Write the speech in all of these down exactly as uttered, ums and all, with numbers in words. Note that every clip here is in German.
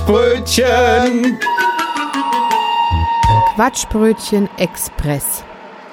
Quatschbrötchen. Quatschbrötchen Express.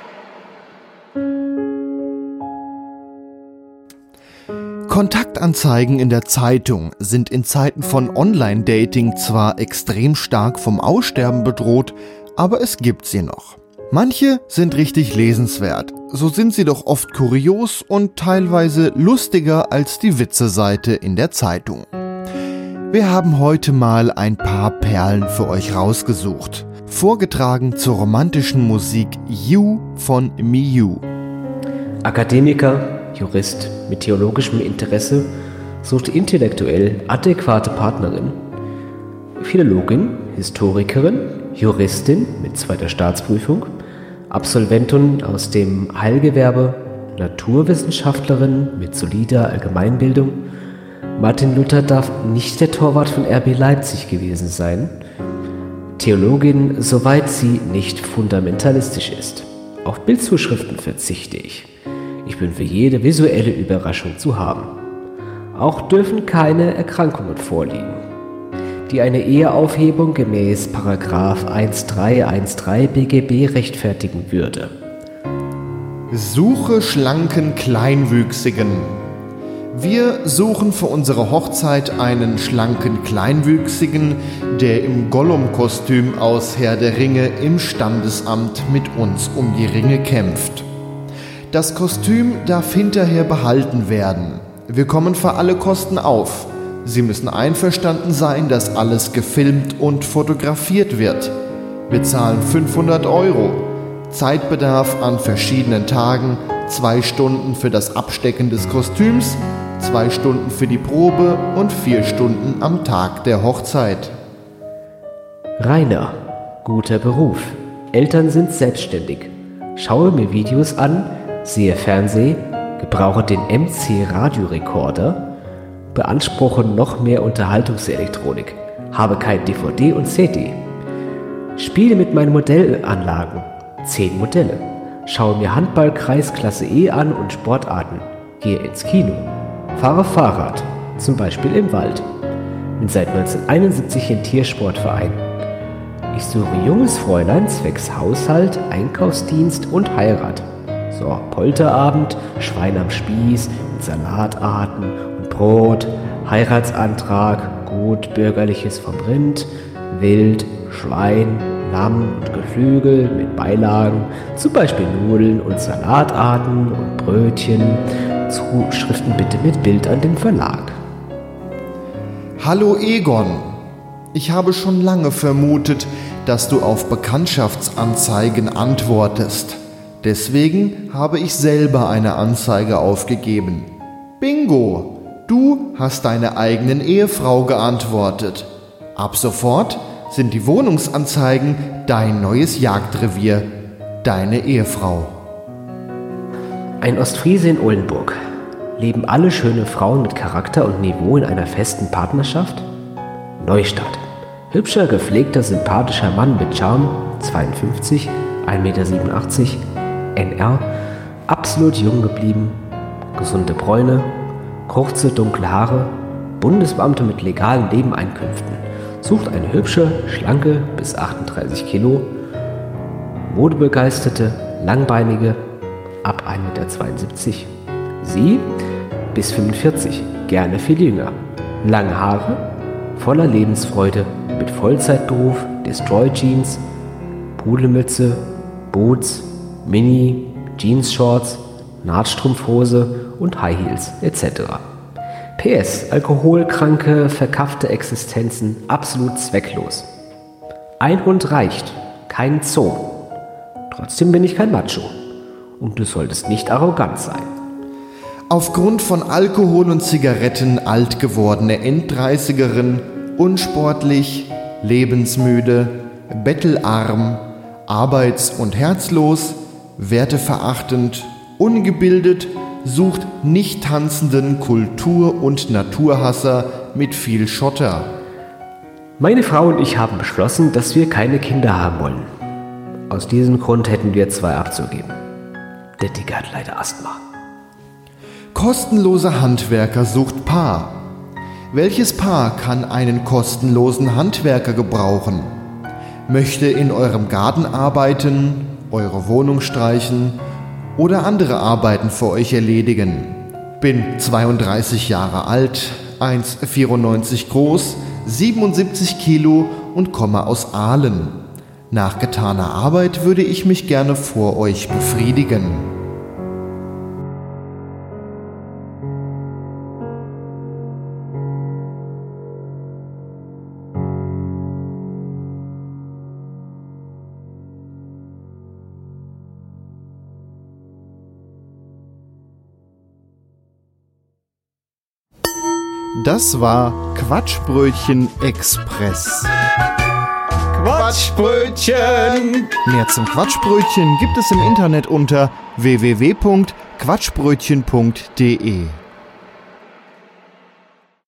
Kontaktanzeigen in der Zeitung sind in Zeiten von Online-Dating zwar extrem stark vom Aussterben bedroht, aber es gibt sie noch. Manche sind richtig lesenswert, so sind sie doch oft kurios und teilweise lustiger als die Witze-Seite in der Zeitung. Wir haben heute mal ein paar Perlen für euch rausgesucht. Vorgetragen zur romantischen Musik You von Miu. Akademiker, Jurist mit theologischem Interesse sucht intellektuell adäquate Partnerin. Philologin, Historikerin, Juristin mit zweiter Staatsprüfung, Absolventin aus dem Heilgewerbe, Naturwissenschaftlerin mit solider Allgemeinbildung. Martin Luther darf nicht der Torwart von R B Leipzig gewesen sein. Theologin, soweit sie nicht fundamentalistisch ist. Auf Bildzuschriften verzichte ich. Ich bin für jede visuelle Überraschung zu haben. Auch dürfen keine Erkrankungen vorliegen, die eine Eheaufhebung gemäß Paragraph eins drei eins drei B G B rechtfertigen würde. Suche schlanken Kleinwüchsigen. Wir suchen für unsere Hochzeit einen schlanken Kleinwüchsigen, der im Gollum-Kostüm aus Herr der Ringe im Standesamt mit uns um die Ringe kämpft. Das Kostüm darf hinterher behalten werden. Wir kommen für alle Kosten auf. Sie müssen einverstanden sein, dass alles gefilmt und fotografiert wird. Wir zahlen fünfhundert Euro. Zeitbedarf an verschiedenen Tagen, zwei Stunden für das Abstecken des Kostüms, zwei Stunden für die Probe und vier Stunden am Tag der Hochzeit. Rainer, guter Beruf. Eltern sind selbstständig. Schaue mir Videos an, sehe Fernseh, gebrauche den M C-Radiorekorder, beanspruche noch mehr Unterhaltungselektronik, habe kein D V D und C D. Spiele mit meinen Modellanlagen, zehn Modelle. Schaue mir Handball Kreisklasse E an und Sportarten. Gehe ins Kino. Fahre Fahrrad, zum Beispiel im Wald. Bin seit neunzehnhunderteinundsiebzig im Tiersportverein. Ich suche junges Fräulein zwecks Haushalt, Einkaufsdienst und Heirat. So, Polterabend, Schwein am Spieß mit Salatarten und Brot, Heiratsantrag, gut bürgerliches vom Rind, Wild, Schwein, Lamm und Geflügel mit Beilagen, zum Beispiel Nudeln und Salatarten und Brötchen. Zuschriften bitte mit Bild an den Verlag. Hallo Egon, ich habe schon lange vermutet, dass du auf Bekanntschaftsanzeigen antwortest. Deswegen habe ich selber eine Anzeige aufgegeben. Bingo, du hast deine eigenen Ehefrau geantwortet. Ab sofort sind die Wohnungsanzeigen dein neues Jagdrevier, deine Ehefrau. Ein Ostfriese in Oldenburg. Leben alle schöne Frauen mit Charakter und Niveau in einer festen Partnerschaft? Neustadt. Hübscher, gepflegter, sympathischer Mann mit Charme, zweiundfünfzig, ein Meter siebenundachtzig, N R, absolut jung geblieben, gesunde Bräune, kurze, dunkle Haare, Bundesbeamte mit legalen Nebeneinkünften, sucht eine hübsche, schlanke bis achtunddreißig Kilo, modebegeisterte, langbeinige, ab ein Meter zweiundsiebzig. Sie bis fünfundvierzig, gerne viel jünger. Lange Haare, voller Lebensfreude, mit Vollzeitberuf, Destroy Jeans, Pudelmütze, Boots, Mini, Jeansshorts, Nahtstrumpfhose und High Heels et cetera. P S. Alkoholkranke, verkaffte Existenzen absolut zwecklos. Ein Hund reicht, kein Zoo. Trotzdem bin ich kein Macho. Und du solltest nicht arrogant sein. Aufgrund von Alkohol und Zigaretten alt gewordene Enddreißigerin, unsportlich, lebensmüde, bettelarm, arbeits- und herzlos, werteverachtend, ungebildet, sucht nicht tanzenden Kultur- und Naturhasser mit viel Schotter. Meine Frau und ich haben beschlossen, dass wir keine Kinder haben wollen. Aus diesem Grund hätten wir zwei abzugeben. Der Dicke hat leider Asthma. Kostenloser Handwerker sucht Paar. Welches Paar kann einen kostenlosen Handwerker gebrauchen? Möchte in eurem Garten arbeiten, eure Wohnung streichen oder andere Arbeiten für euch erledigen? Bin zweiunddreißig Jahre alt, eins Komma vierundneunzig groß, siebenundsiebzig Kilo und komme aus Aalen. Nach getaner Arbeit würde ich mich gerne vor euch befriedigen. Das war Quatschbrötchen Express. Quatschbrötchen! Mehr zum Quatschbrötchen gibt es im Internet unter w w w punkt quatschbrötchen punkt d e.